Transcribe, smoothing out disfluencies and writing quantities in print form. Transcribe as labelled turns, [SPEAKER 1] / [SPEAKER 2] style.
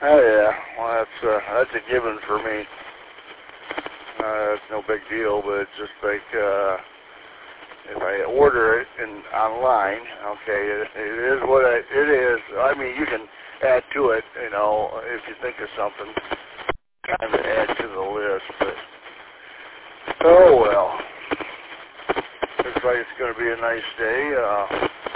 [SPEAKER 1] Oh yeah, well that's a given for me. It's no big deal, but it's just like if I order it online, okay, it is what it is. I mean, you can add to it, you know, if you think of something, kind of add to the list. But oh well, looks like it's going to be a nice day.